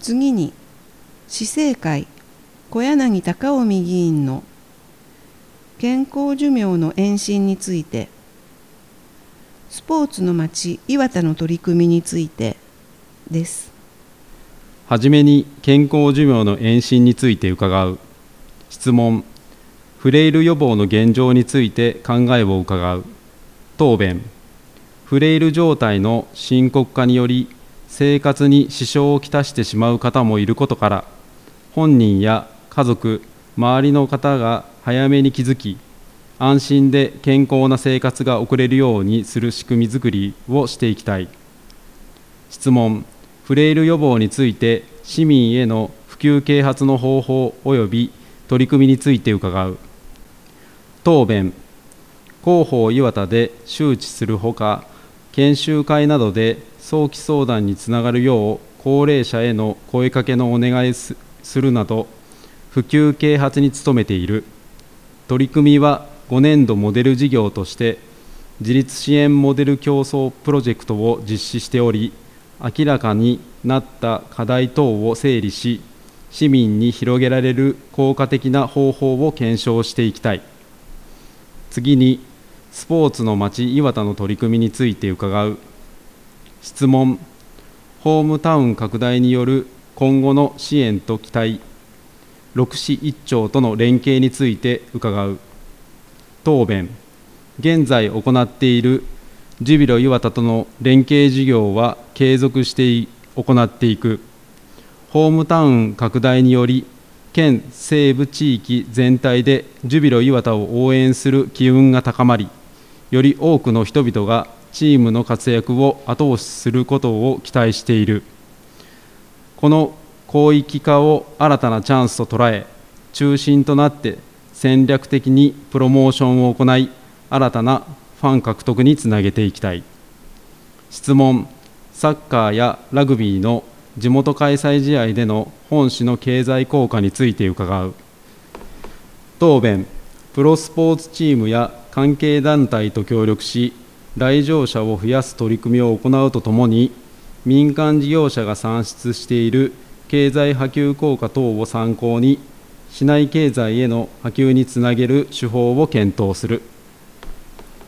次に、市政会小柳貴臣議員の健康寿命の延伸について、スポーツの街磐田の取り組みについてです。 はじめに健康寿命の延伸について伺う。質問、フレイル予防の現状について考えを伺う。答弁、フレイル状態の深刻化により生活に支障をきたしてしまう方もいることから、本人や家族、周りの方が早めに気づき、安心で健康な生活が送れるようにする仕組みづくりをしていきたい。質問、フレイル予防について市民への普及啓発の方法及び取り組みについて伺う。答弁、広報磐田で周知するほか、研修会などで早期相談につながるよう高齢者への声かけのお願いするなど、普及啓発に努めている。取り組みは5年度モデル事業として自立支援モデル競争プロジェクトを実施しており、明らかになった課題等を整理し、市民に広げられる効果的な方法を検証していきたい。次に、スポーツの街磐田の取り組みについて伺う。質問、ホームタウン拡大による今後の支援と期待、6市1町との連携について伺う。答弁、現在行っているジュビロ磐田との連携事業は継続して行っていく。ホームタウン拡大により県西部地域全体でジュビロ磐田を応援する機運が高まり、より多くの人々がチームの活躍を後押しすることを期待している。この広域化を新たなチャンスと捉え、中心となって戦略的にプロモーションを行い、新たなファン獲得につなげていきたい。質問、サッカーやラグビーの地元開催試合での本市の経済効果について伺う。答弁、プロスポーツチームや関係団体と協力し、来場者を増やす取り組みを行うとともに、民間事業者が算出している経済波及効果等を参考に、市内経済への波及につなげる手法を検討する。